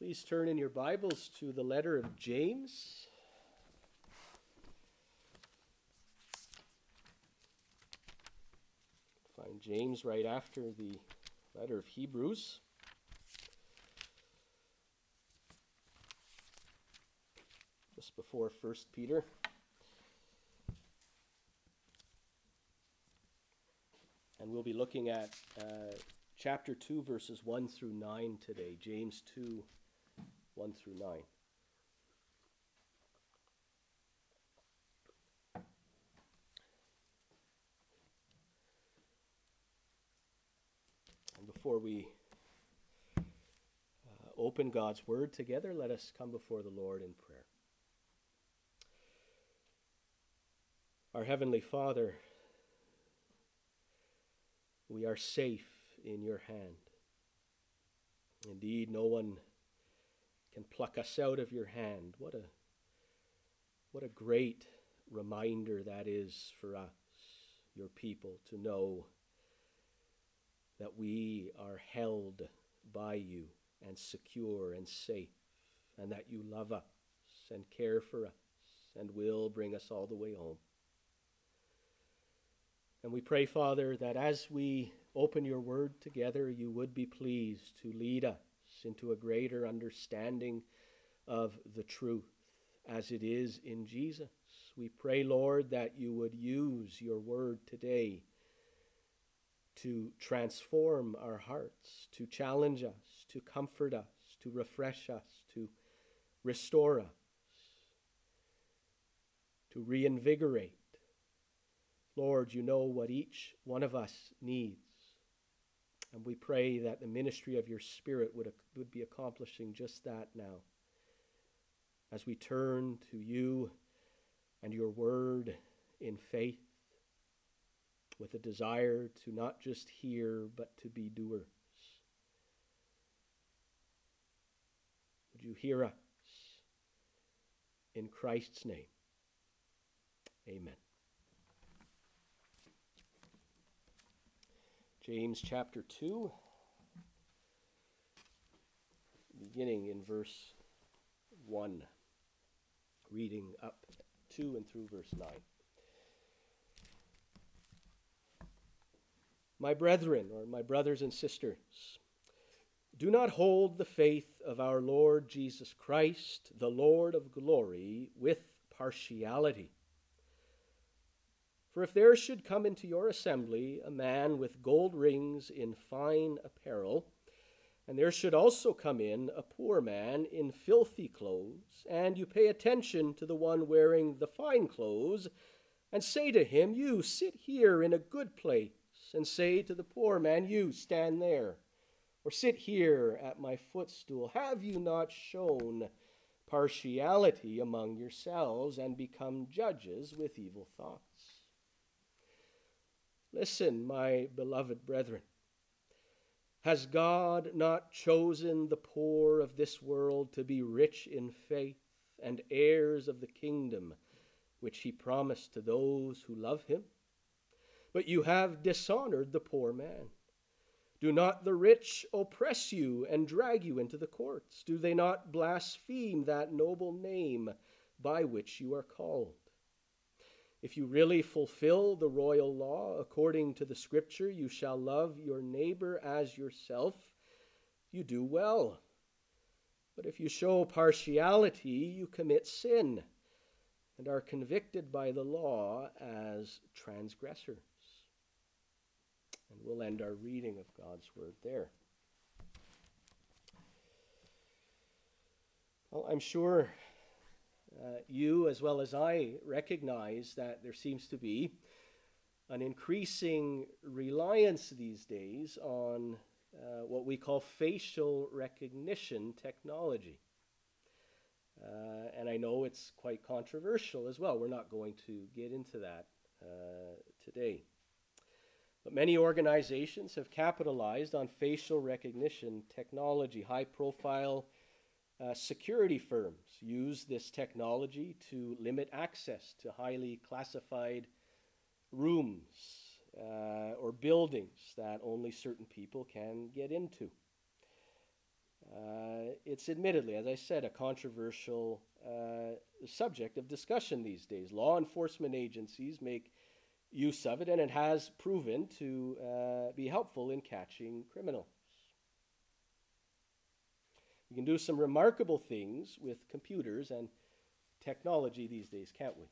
Please turn in your Bibles to the letter of James. Find James right after the letter of Hebrews. Just before 1 Peter. And we'll be looking at chapter 2, verses 1 through 9 today. James 2, 1 through 9. And before we open God's Word together, let us come before the Lord in prayer. Our Heavenly Father, we are safe in your hand. Indeed, no one can pluck us out of your hand. What a great reminder that is for us, your people, to know that we are held by you and secure and safe, and that you love us and care for us and will bring us all the way home. And we pray, Father, that as we open your word together, you would be pleased to lead us into a greater understanding of the truth as it is in Jesus. We pray, Lord, that you would use your word today to transform our hearts, to challenge us, to comfort us, to refresh us, to restore us, to reinvigorate. Lord, you know what each one of us needs. And we pray that the ministry of your Spirit would be accomplishing just that now. As we turn to you and your word in faith, with a desire to not just hear, but to be doers. Would you hear us? In Christ's name, amen. James chapter 2, beginning in verse 1, reading up to and through verse 9. My brethren, or my brothers and sisters, do not hold the faith of our Lord Jesus Christ, the Lord of glory, with partiality. For if there should come into your assembly a man with gold rings in fine apparel, and there should also come in a poor man in filthy clothes, and you pay attention to the one wearing the fine clothes, and say to him, you sit here in a good place, and say to the poor man, you stand there, or sit here at my footstool, have you not shown partiality among yourselves and become judges with evil thoughts? Listen, my beloved brethren. Has God not chosen the poor of this world to be rich in faith and heirs of the kingdom which he promised to those who love him? But you have dishonored the poor man. Do not the rich oppress you and drag you into the courts? Do they not blaspheme that noble name by which you are called? If you really fulfill the royal law according to the scripture, you shall love your neighbor as yourself, you do well. But if you show partiality, you commit sin and are convicted by the law as transgressors. And we'll end our reading of God's word there. Well, I'm sure you, as well as I, recognize that there seems to be an increasing reliance these days on what we call facial recognition technology. And I know it's quite controversial as well. We're not going to get into that today. But many organizations have capitalized on facial recognition technology. High-profile security firms use this technology to limit access to highly classified rooms or buildings that only certain people can get into. It's admittedly, as I said, a controversial subject of discussion these days. Law enforcement agencies make use of it, and it has proven to be helpful in catching criminals. We can do some remarkable things with computers and technology these days, can't we?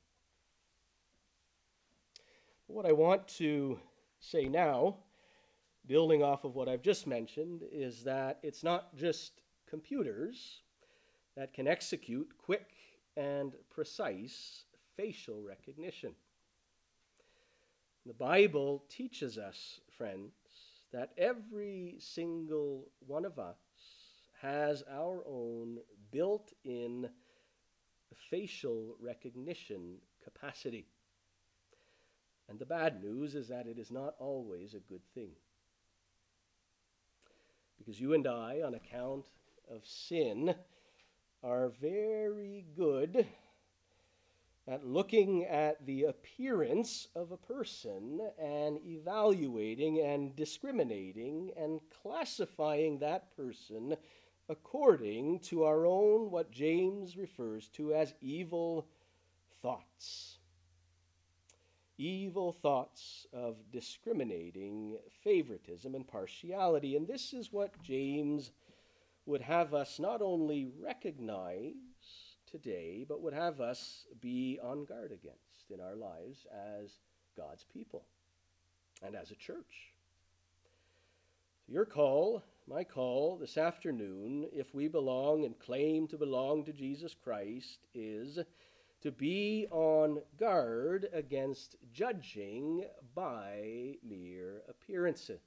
What I want to say now, building off of what I've just mentioned, is that it's not just computers that can execute quick and precise facial recognition. The Bible teaches us, friends, that every single one of us has our own built-in facial recognition capacity. And the bad news is that it is not always a good thing. Because you and I, on account of sin, are very good at looking at the appearance of a person and evaluating and discriminating and classifying that person according to our own, what James refers to as evil thoughts. Evil thoughts of discriminating favoritism and partiality. And this is what James would have us not only recognize today, but would have us be on guard against in our lives as God's people and as a church. Your call, my call this afternoon, if we belong and claim to belong to Jesus Christ, is to be on guard against judging by mere appearances.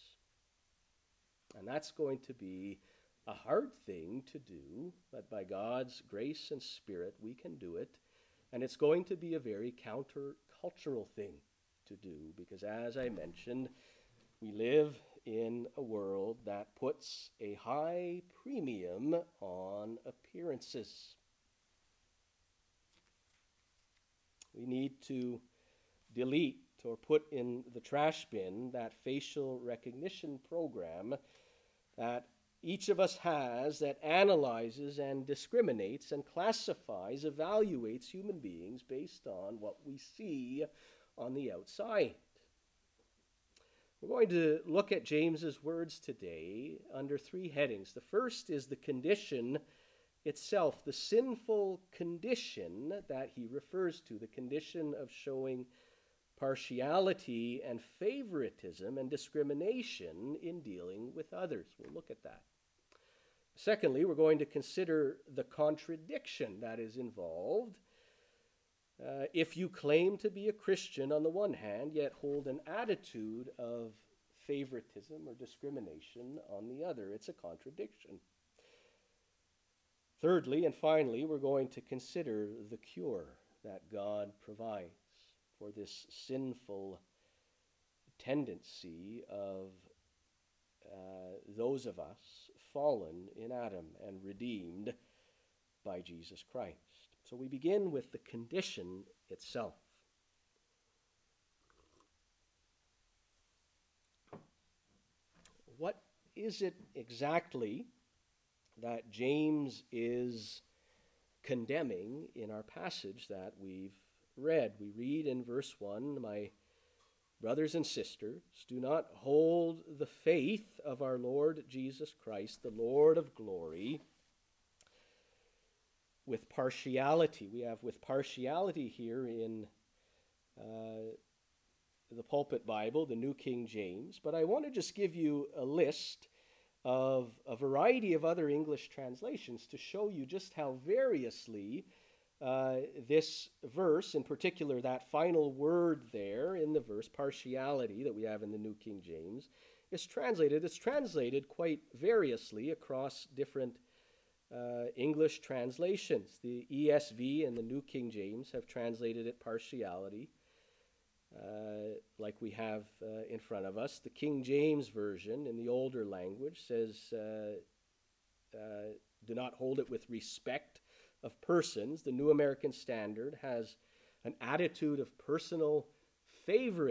And that's going to be a hard thing to do, but by God's grace and Spirit we can do it. And it's going to be a very countercultural thing to do, because as I mentioned, we live in a world that puts a high premium on appearances. We need to delete or put in the trash bin that facial recognition program that each of us has that analyzes and discriminates and classifies, evaluates human beings based on what we see on the outside. We're going to look at James's words today under three headings. The first is the condition itself, the sinful condition that he refers to, the condition of showing partiality and favoritism and discrimination in dealing with others. We'll look at that. Secondly, we're going to consider the contradiction that is involved if you claim to be a Christian on the one hand, yet hold an attitude of favoritism or discrimination on the other. It's a contradiction. Thirdly and finally, we're going to consider the cure that God provides for this sinful tendency of those of us fallen in Adam and redeemed by Jesus Christ. So we begin with the condition itself. What is it exactly that James is condemning in our passage that we've read? We read in verse 1, "My brothers and sisters, do not hold the faith of our Lord Jesus Christ, the Lord of glory, with partiality." We have with partiality here in the Pulpit Bible, the New King James. But I want to just give you a list of a variety of other English translations to show you just how variously this verse, in particular that final word there in the verse, partiality, that we have in the New King James, is translated. It's translated quite variously across different English translations. The ESV and the New King James have translated it partiality, like we have in front of us. The King James Version in the older language says, do not hold it with respect of persons. The New American Standard has an attitude of personal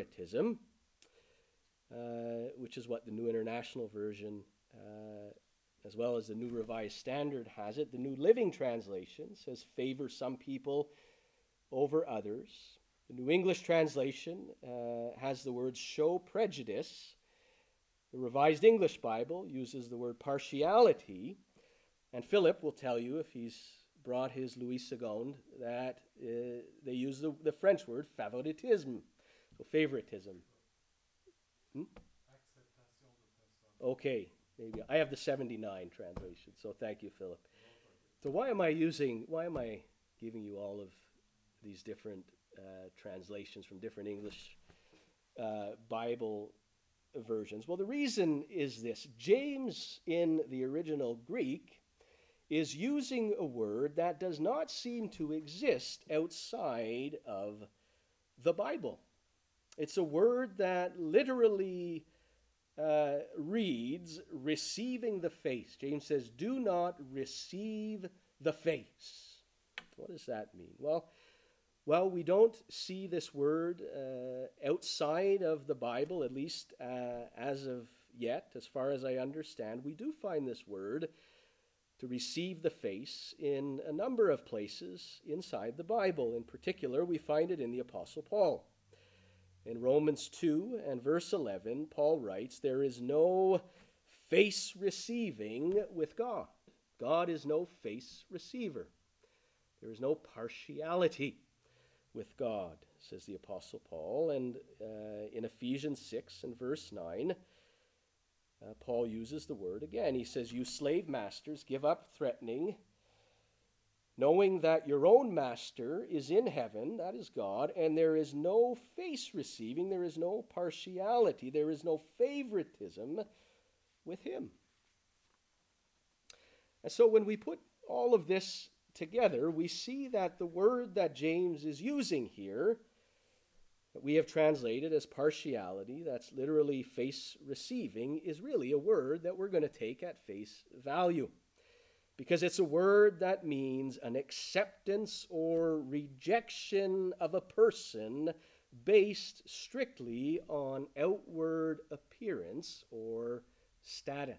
favoritism, which is what the New International Version as well as the New Revised Standard has it. The New Living Translation says favor some people over others. The New English Translation has the word show prejudice. The Revised English Bible uses the word partiality. And Philip will tell you, if he's brought his Louis II, that they use the French word favoritisme, so favoritism. Okay, maybe I have the 79 translation, so thank you, Philip. So why am I giving you all of these different translations from different English Bible versions? Well, the reason is this. James, in the original Greek, is using a word that does not seem to exist outside of the Bible. It's a word that literally reads, receiving the face. James says, do not receive the face. What does that mean? Well, we don't see this word outside of the Bible, at least as of yet, as far as I understand. We do find this word, to receive the face, in a number of places inside the Bible. In particular, we find it in the Apostle Paul. In Romans 2 and verse 11, Paul writes, there is no face receiving with God. God is no face receiver. There is no partiality with God, says the Apostle Paul. And in Ephesians 6 and verse 9, Paul uses the word again. He says, you slave masters, give up threatening, knowing that your own master is in heaven, that is God, and there is no face receiving, there is no partiality, there is no favoritism with him. And so when we put all of this together, we see that the word that James is using here, that we have translated as partiality, that's literally face receiving, is really a word that we're going to take at face value. Because it's a word that means an acceptance or rejection of a person based strictly on outward appearance or status.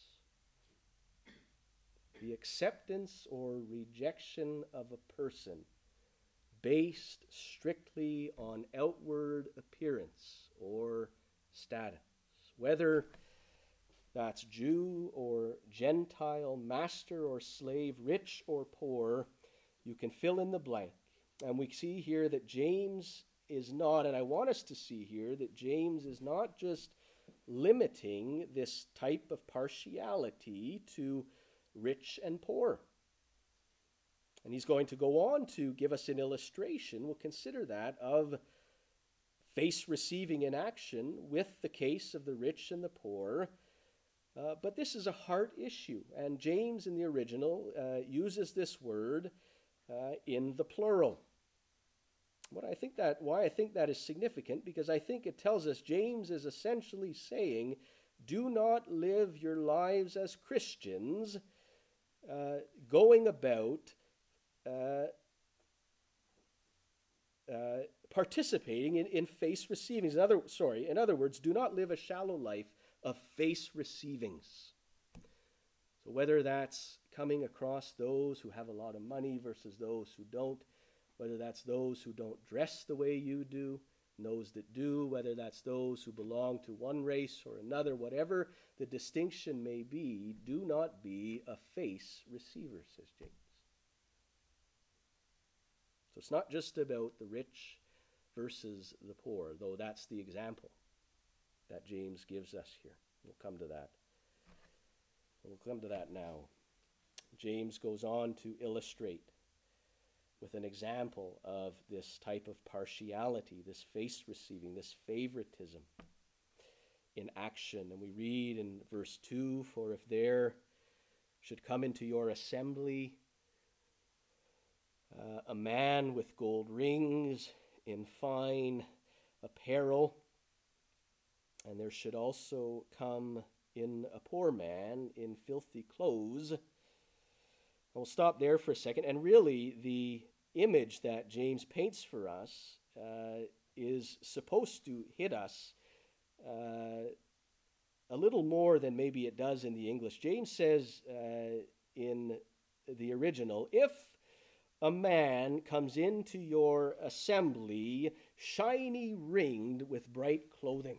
The acceptance or rejection of a person based strictly on outward appearance or status. Whether that's Jew or Gentile, master or slave, rich or poor, you can fill in the blank. And we see here that James is not, and I want us to see here that James is not just limiting this type of partiality to rich and poor. And he's going to go on to give us an illustration, we'll consider that, of face receiving in action with the case of the rich and the poor. But this is a heart issue, and James in the original uses this word in the plural. Why I think that is significant, because I think it tells us James is essentially saying, do not live your lives as Christians going about participating in face receivings. In other words, do not live a shallow life of face receivings. So whether that's coming across those who have a lot of money versus those who don't, whether that's those who don't dress the way you do, and those that do, whether that's those who belong to one race or another, whatever the distinction may be, do not be a face receiver, says James. So it's not just about the rich versus the poor, though that's the example that James gives us here. We'll come to that. We'll come to that now. James goes on to illustrate with an example of this type of partiality, this face receiving, this favoritism in action. And we read in verse 2, for if there should come into your assembly a man with gold rings in fine apparel, and there should also come in a poor man in filthy clothes. We'll stop there for a second. And really, the image that James paints for us is supposed to hit us a little more than maybe it does in the English. James says in the original, if a man comes into your assembly shiny ringed with bright clothing,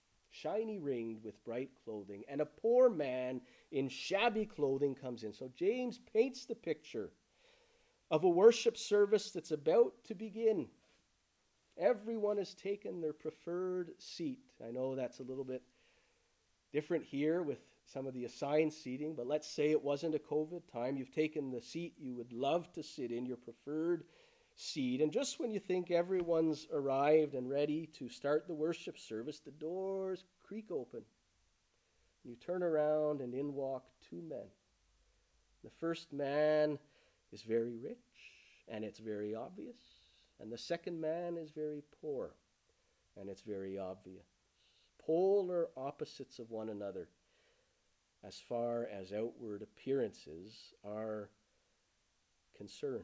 and a poor man in shabby clothing comes in. So James paints the picture of a worship service that's about to begin. Everyone has taken their preferred seat. I know that's a little bit different here with some of the assigned seating, but let's say it wasn't a COVID time. You've taken the seat you would love to sit in, your preferred seat, and just when you think everyone's arrived and ready to start the worship service, the doors creak open. You turn around and in walk two men. The first man is very rich, and it's very obvious, and the second man is very poor, and it's very obvious. Polar opposites of one another as far as outward appearances are concerned.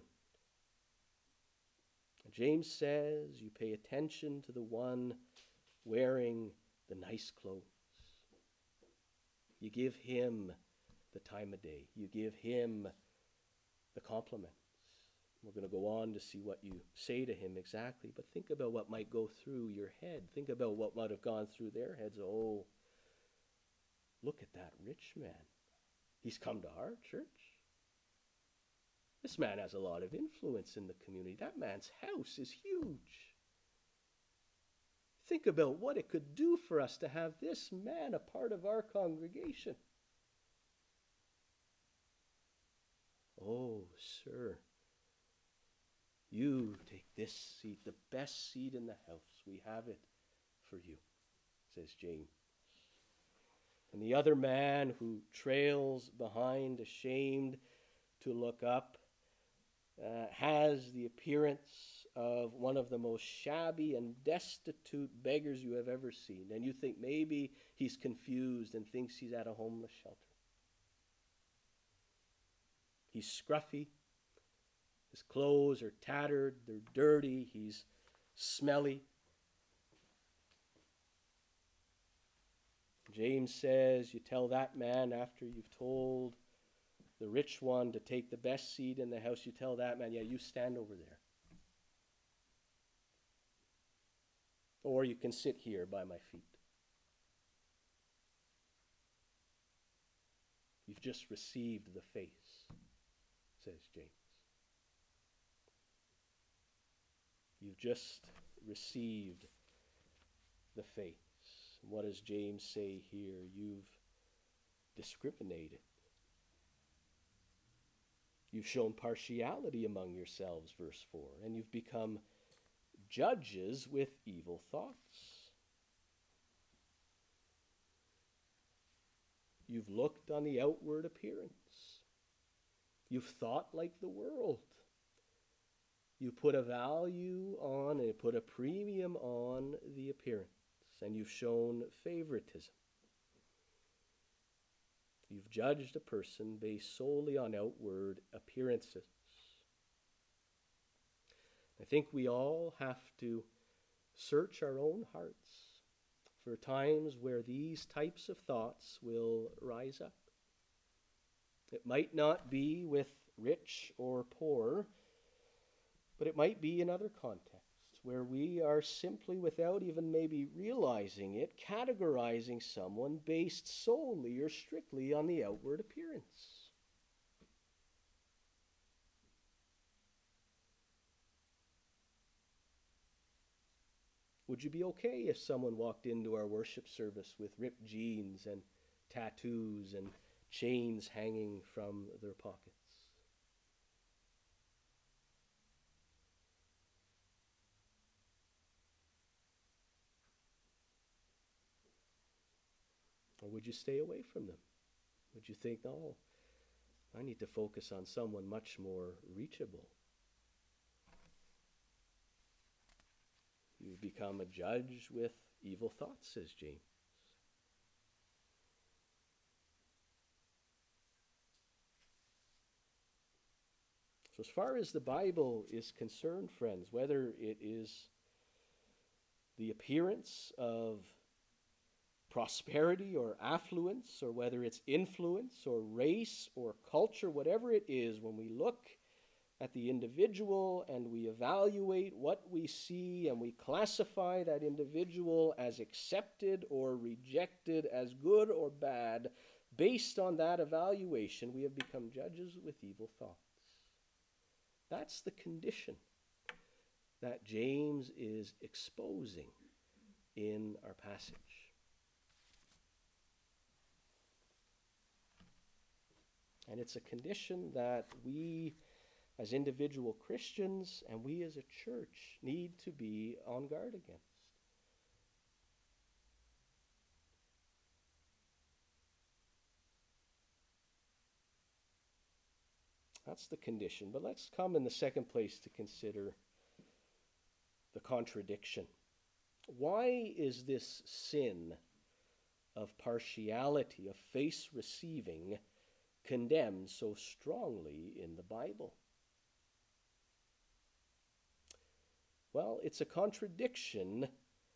James says you pay attention to the one wearing the nice clothes. You give him the time of day. You give him the compliments. We're going to go on to see what you say to him exactly, but think about what might go through your head. Think about what might have gone through their heads. Oh, look at that rich man. He's come to our church. This man has a lot of influence in the community. That man's house is huge. Think about what it could do for us to have this man a part of our congregation. Oh, sir, you take this seat, the best seat in the house. We have it for you, says James. And the other man who trails behind, ashamed to look up, has the appearance of one of the most shabby and destitute beggars you have ever seen. And you think maybe he's confused and thinks he's at a homeless shelter. He's scruffy. His clothes are tattered. They're dirty. He's smelly. James says you tell that man after you've told the rich one to take the best seat in the house, you tell that man, yeah, you stand over there. Or you can sit here by my feet. You've just received the face, says James. You've just received the face. What does James say here? You've discriminated. You've shown partiality among yourselves, verse 4, and you've become judges with evil thoughts. You've looked on the outward appearance. You've thought like the world. You put a value on and put a premium on the appearance, and you've shown favoritism. You've judged a person based solely on outward appearances. I think we all have to search our own hearts for times where these types of thoughts will rise up. It might not be with rich or poor, but it might be in other contexts where we are simply, without even maybe realizing it, categorizing someone based solely or strictly on the outward appearance. Would you be okay if someone walked into our worship service with ripped jeans and tattoos and chains hanging from their pockets? Or would you stay away from them? Would you think, oh, I need to focus on someone much more reachable? You become a judge with evil thoughts, says James. So as far as the Bible is concerned, friends, whether it is the appearance of prosperity or affluence, or whether it's influence or race or culture, whatever it is, when we look at the individual and we evaluate what we see and we classify that individual as accepted or rejected, as good or bad, based on that evaluation, we have become judges with evil thoughts. That's the condition that James is exposing in our passage. And it's a condition that we as individual Christians and we as a church need to be on guard against. That's the condition. But let's come in the second place to consider the contradiction. Why is this sin of partiality, of face receiving, condemned so strongly in the Bible? Well, it's a contradiction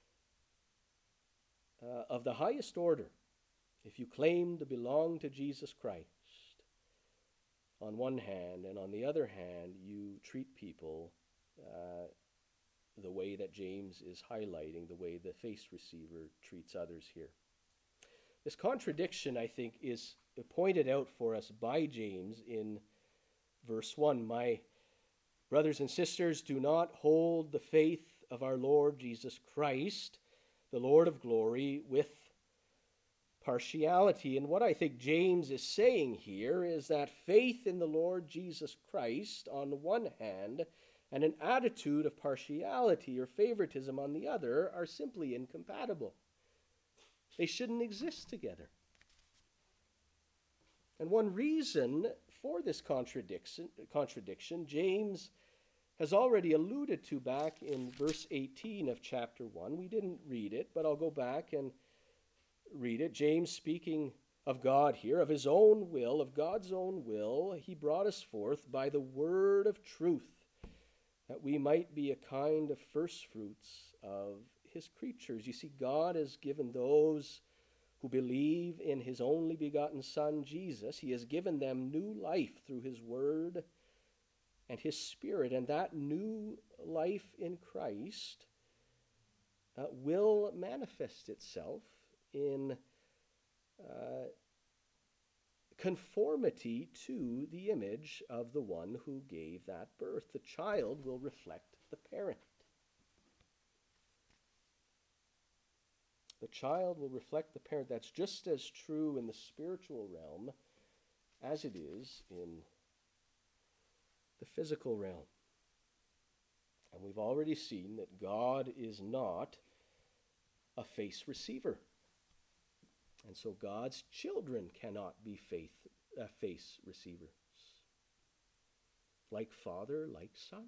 of the highest order. If you claim to belong to Jesus Christ on one hand, and on the other hand, you treat people the way that James is highlighting, the way the face receiver treats others here. This contradiction, I think, is pointed out for us by James in verse 1. My brothers and sisters, do not hold the faith of our Lord Jesus Christ, the Lord of glory, with partiality. And what I think James is saying here is that faith in the Lord Jesus Christ on the one hand and an attitude of partiality or favoritism on the other are simply incompatible. They shouldn't exist together. And one reason for this contradiction, James has already alluded to back in verse 18 of chapter 1. We didn't read it, but I'll go back and read it. James, speaking of God here, of his own will, of God's own will, he brought us forth by the word of truth, that we might be a kind of first fruits of his creatures. You see, God has given those who believe in his only begotten Son, Jesus, he has given them new life through his word and his Spirit. And that new life in Christ will manifest itself in conformity to the image of the one who gave that birth. The child will reflect the parent. The child will reflect the parent. That's just as true in the spiritual realm as it is in the physical realm. And we've already seen that God is not a face receiver. And so God's children cannot be face receivers. Like father, like son.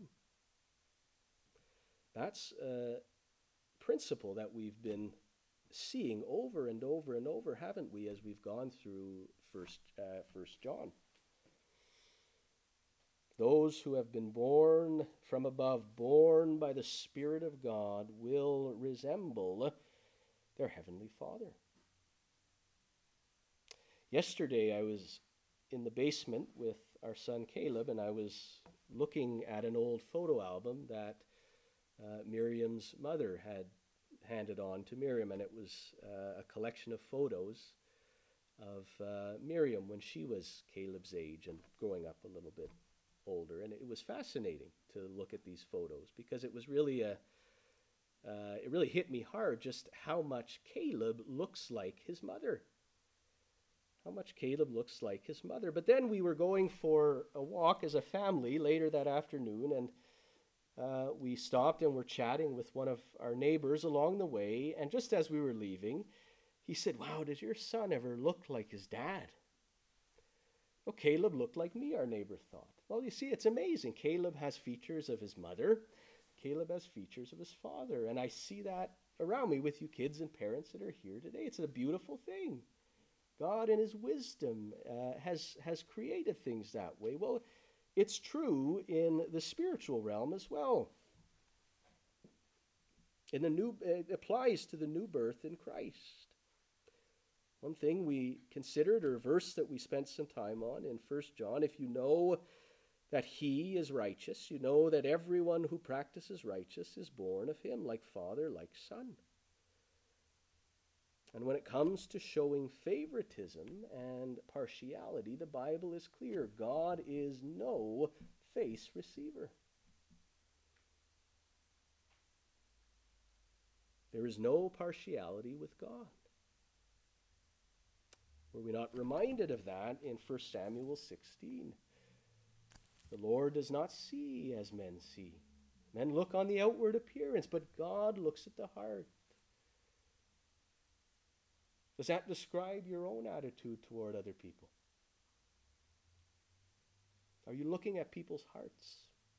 That's a principle that we've been seeing over and over and over, haven't we, as we've gone through First John. Those who have been born from above, born by the Spirit of God, will resemble their Heavenly Father. Yesterday I was in the basement with our son Caleb, and I was looking at an old photo album that Miriam's mother had handed on to Miriam, and it was a collection of photos of Miriam when she was Caleb's age and growing up a little bit older. And it was fascinating to look at these photos, because it was really it really hit me hard just how much Caleb looks like his mother. How much Caleb looks like his mother. But then we were going for a walk as a family later that afternoon, and we stopped and were chatting with one of our neighbors along the way. And just as we were leaving, he said, "Wow, does your son ever look like his dad?" Well, Caleb looked like me, our neighbor thought. Well, you see, it's amazing. Caleb has features of his mother. Caleb has features of his father. And I see that around me with you kids and parents that are here today. It's a beautiful thing. God in his wisdom has created things that way. Well, it's true in the spiritual realm as well. It applies to the new birth in Christ. One thing we considered, or a verse that we spent some time on in 1 John, if you know that he is righteous, you know that everyone who practices righteous is born of him, like father, like son. And when it comes to showing favoritism and partiality, the Bible is clear. God is no face receiver. There is no partiality with God. Were we not reminded of that in 1 Samuel 16? The Lord does not see as men see. Men look on the outward appearance, but God looks at the heart. Does that describe your own attitude toward other people? Are you looking at people's hearts?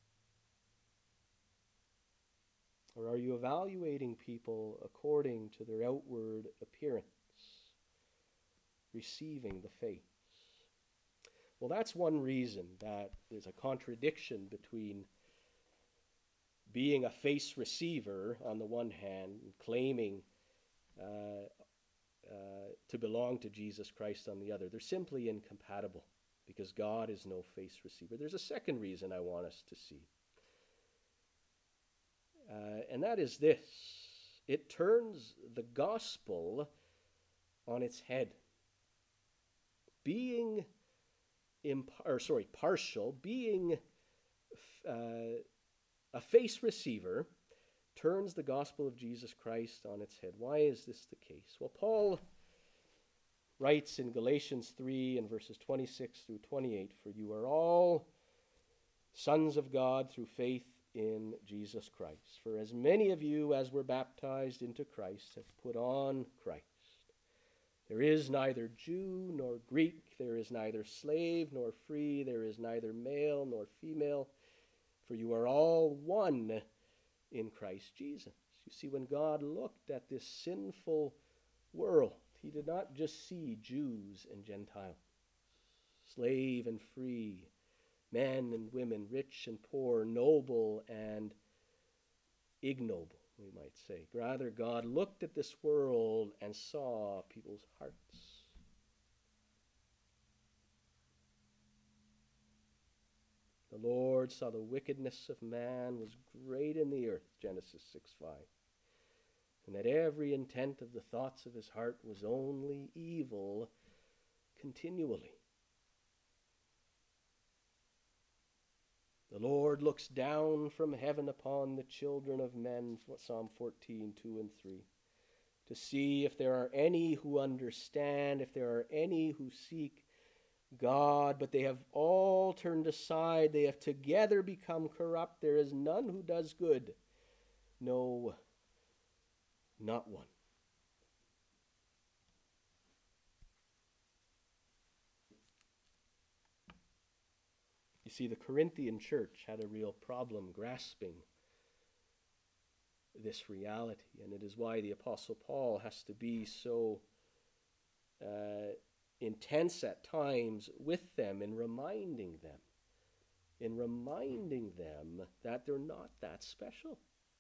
Or are you evaluating people according to their outward appearance, receiving the face? Well, that's one reason that there's a contradiction between being a face receiver on the one hand and claiming to belong to Jesus Christ on the other. They're simply incompatible because God is no face receiver. There's a second reason I want us to see. And that is this. It turns the gospel on its head. Being partial, being a face receiver, turns the gospel of Jesus Christ on its head. Why is this the case? Well, Paul writes in Galatians 3 and verses 26 through 28, "For you are all sons of God through faith in Jesus Christ. For as many of you as were baptized into Christ have put on Christ. There is neither Jew nor Greek, there is neither slave nor free, there is neither male nor female, for you are all one in Christ Jesus." You see, when God looked at this sinful world, he did not just see Jews and Gentiles, slave and free, men and women, rich and poor, noble and ignoble, we might say. Rather, God looked at this world and saw people's hearts. The Lord saw the wickedness of man was great in the earth, Genesis 6:5, and that every intent of the thoughts of his heart was only evil continually. The Lord looks down from heaven upon the children of men, Psalm 14, 2 and 3, to see if there are any who understand, if there are any who seek God, but they have all turned aside. They have together become corrupt. There is none who does good. No, not one. You see, the Corinthian church had a real problem grasping this reality, and it is why the Apostle Paul has to be so intense at times with them in reminding them that they're not that special.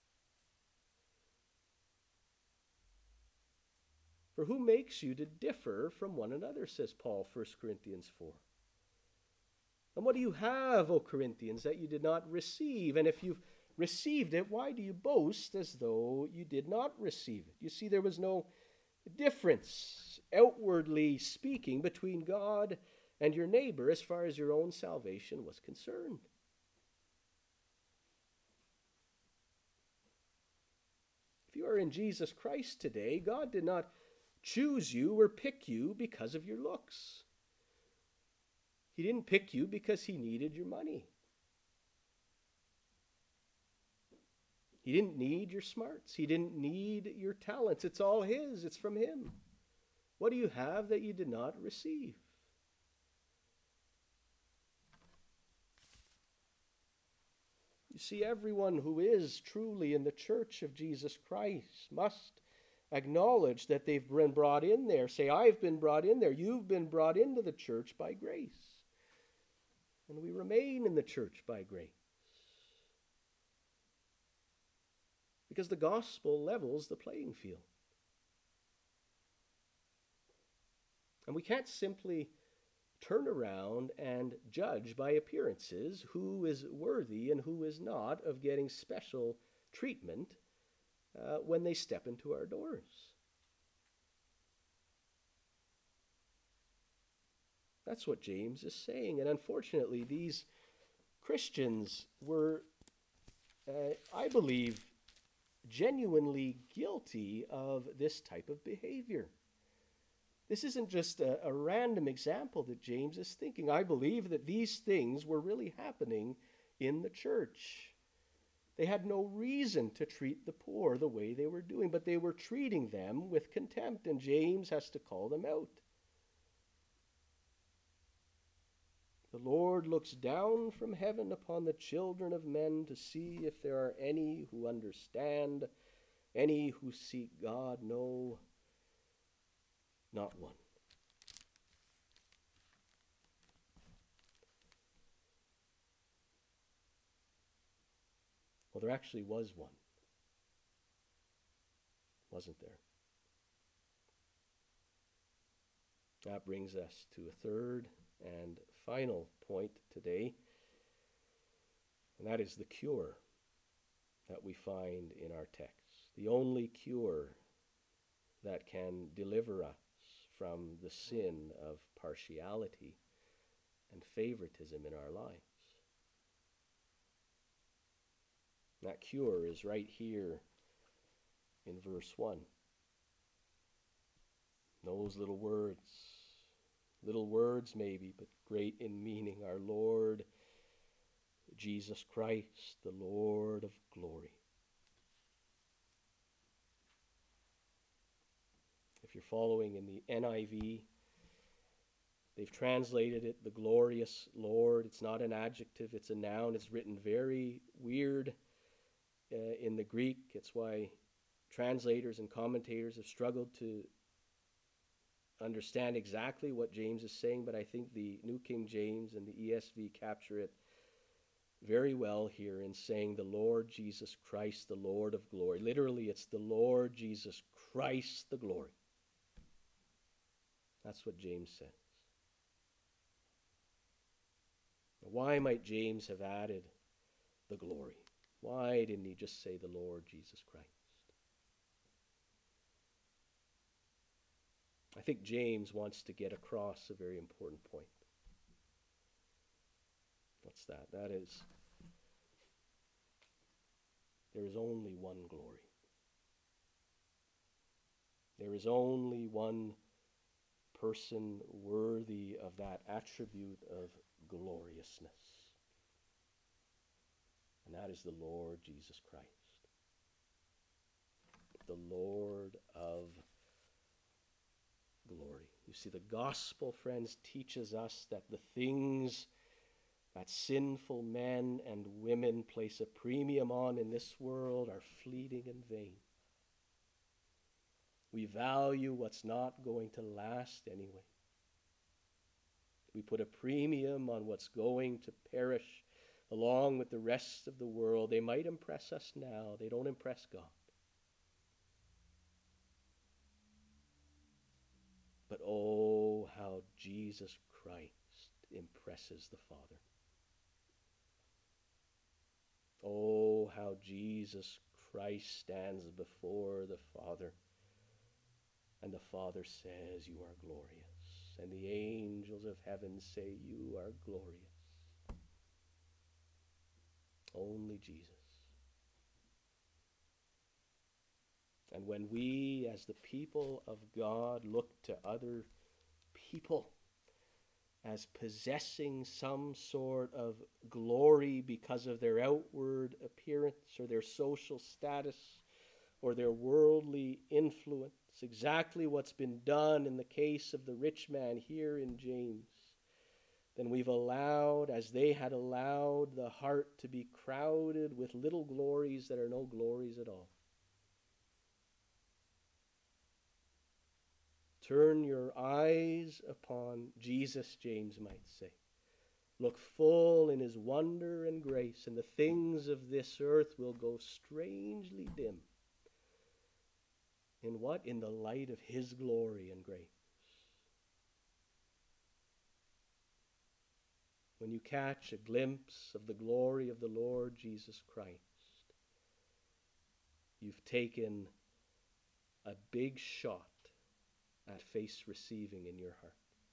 For who makes you to differ from one another, says Paul, 1 Corinthians 4. And what do you have, O Corinthians, that you did not receive? And if you've received it, why do you boast as though you did not receive it? You see, there was no difference, outwardly speaking, between God and your neighbor as far as your own salvation was concerned. If you are in Jesus Christ today, God did not choose you or pick you because of your looks. He didn't pick you because he needed your money. He didn't need your smarts. He didn't need your talents. It's all his. It's from him. What do you have that you did not receive? You see, everyone who is truly in the church of Jesus Christ must acknowledge that they've been brought in there. Say, I've been brought in there. You've been brought into the church by grace. And we remain in the church by grace. Because the gospel levels the playing field. And we can't simply turn around and judge by appearances who is worthy and who is not of getting special treatment when they step into our doors. That's what James is saying. And unfortunately, these Christians were, I believe, genuinely guilty of this type of behavior. This isn't just a random example that James is thinking. I believe that these things were really happening in the church. They had no reason to treat the poor the way they were doing, but they were treating them with contempt, and James has to call them out. The Lord looks down from heaven upon the children of men to see if there are any who understand, any who seek God. No, not one. Well, there actually was one, wasn't there? That brings us to a third and final point today, and that is the cure that we find in our text. The only cure that can deliver us from the sin of partiality and favoritism in our lives. That cure is right here in verse 1. Those little words maybe, but great in meaning. Our Lord Jesus Christ, the Lord of glory. If you're following in the NIV, they've translated it the glorious Lord. It's not an adjective, it's a noun. It's written very weird in the Greek. It's why translators and commentators have struggled to understand exactly what James is saying, but I think the New King James and the ESV capture it very well here in saying the Lord Jesus Christ, the Lord of glory. Literally, it's the Lord Jesus Christ, the glory. That's what James says. Why might James have added the glory? Why didn't he just say the Lord Jesus Christ? I think James wants to get across a very important point. What's that? That is, there is only one glory. There is only one person worthy of that attribute of gloriousness. And that is the Lord Jesus Christ. The Lord of glory. You see, the gospel, friends, teaches us that the things that sinful men and women place a premium on in this world are fleeting and vain. We value what's not going to last anyway. We put a premium on what's going to perish along with the rest of the world. They might impress us now. They don't impress God. But oh, how Jesus Christ impresses the Father. Oh, how Jesus Christ stands before the Father. And the Father says, "You are glorious." And the angels of heaven say, "You are glorious." Only Jesus. And when we, as the people of God, look to other people as possessing some sort of glory because of their outward appearance or their social status or their worldly influence, exactly what's been done in the case of the rich man here in James, then we've allowed, as they had allowed, the heart to be crowded with little glories that are no glories at all. Turn your eyes upon Jesus, James might say. Look full in his wonder and grace, and the things of this earth will go strangely dim. In what? In the light of his glory and grace. when you catch a glimpse of the glory of the Lord Jesus Christ, you've taken a big shot at face receiving in your heart.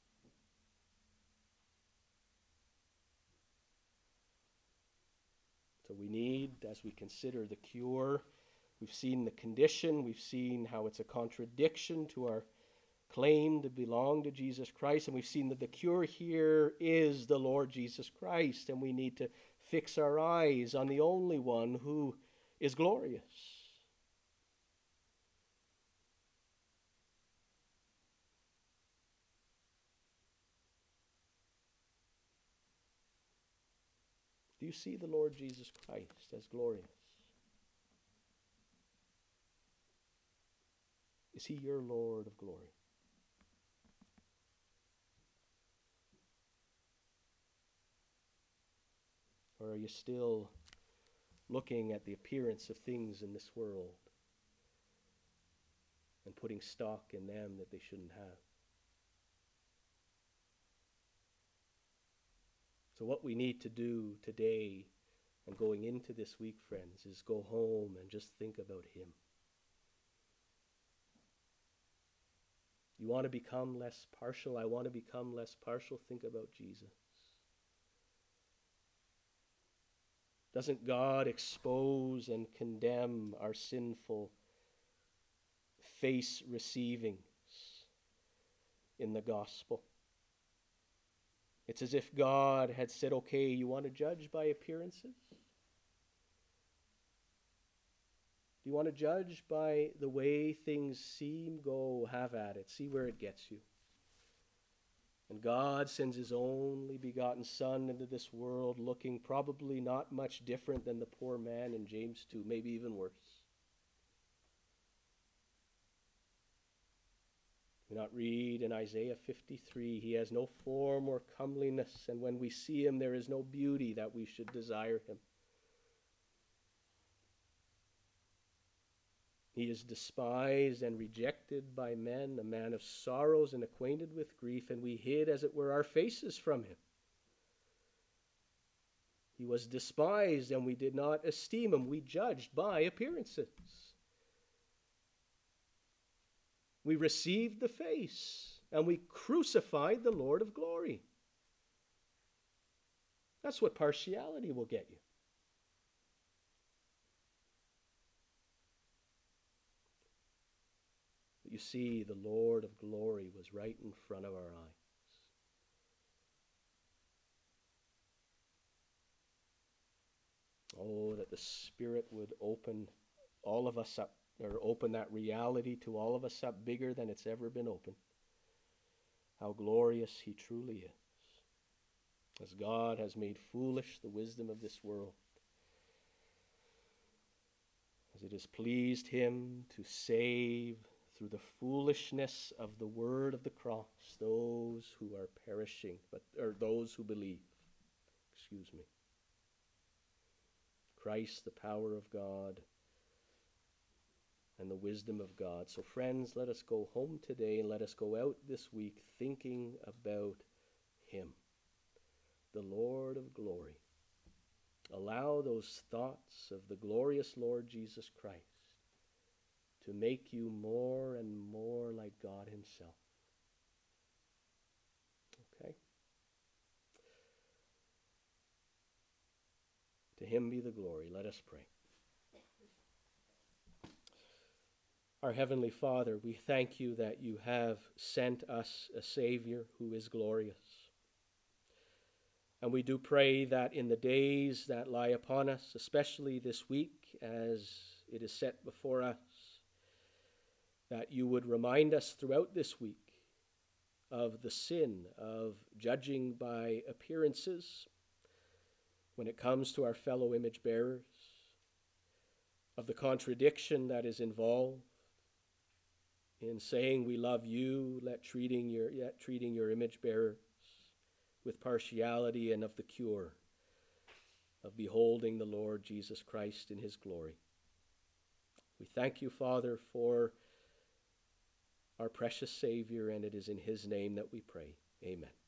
So we need, as we consider the cure, we've seen the condition, we've seen how it's a contradiction to our claim to belong to Jesus Christ, and we've seen that the cure here is the Lord Jesus Christ, and we need to fix our eyes on the only one who is glorious. Do you see the Lord Jesus Christ as glorious? Is he your Lord of glory? Or are you still looking at the appearance of things in this world and putting stock in them that they shouldn't have? So what we need to do today and going into this week, friends, is go home and just think about him. You want to become less partial? I want to become less partial. Think about Jesus. Doesn't God expose and condemn our sinful face receivings in the gospel? It's as if God had said, okay, you want to judge by appearances? Do you want to judge by the way things seem? Go have at it. See where it gets you. And God sends his only begotten Son into this world looking probably not much different than the poor man in James 2, maybe even worse. Do not read in Isaiah 53, he has no form or comeliness, and when we see him there is no beauty that we should desire him. He is despised and rejected by men, a man of sorrows and acquainted with grief, and we hid, as it were, our faces from him. He was despised, and we did not esteem him. We judged by appearances. We received the face, and we crucified the Lord of glory. That's what partiality will get you. But you see, the Lord of glory was right in front of our eyes. Oh, that the Spirit would open all of us up, or open that reality to all of us up bigger than it's ever been opened. How glorious he truly is. As God has made foolish the wisdom of this world, as it has pleased him to save through the foolishness of the word of the cross those who are perishing, or those who believe. Christ, the power of God and the wisdom of God. So friends, let us go home today and let us go out this week thinking about him, the Lord of glory. Allow those thoughts of the glorious Lord Jesus Christ to make you more and more like God himself. Okay? To him be the glory. Let us pray. Our Heavenly Father, we thank you that you have sent us a Savior who is glorious. And we do pray that in the days that lie upon us, especially this week as it is set before us, that you would remind us throughout this week of the sin of judging by appearances when it comes to our fellow image bearers, of the contradiction that is involved in saying we love you, yet treating your image bearers with partiality, and of the cure of beholding the Lord Jesus Christ in his glory. We thank you, Father, for our precious Savior, and it is in his name that we pray. Amen.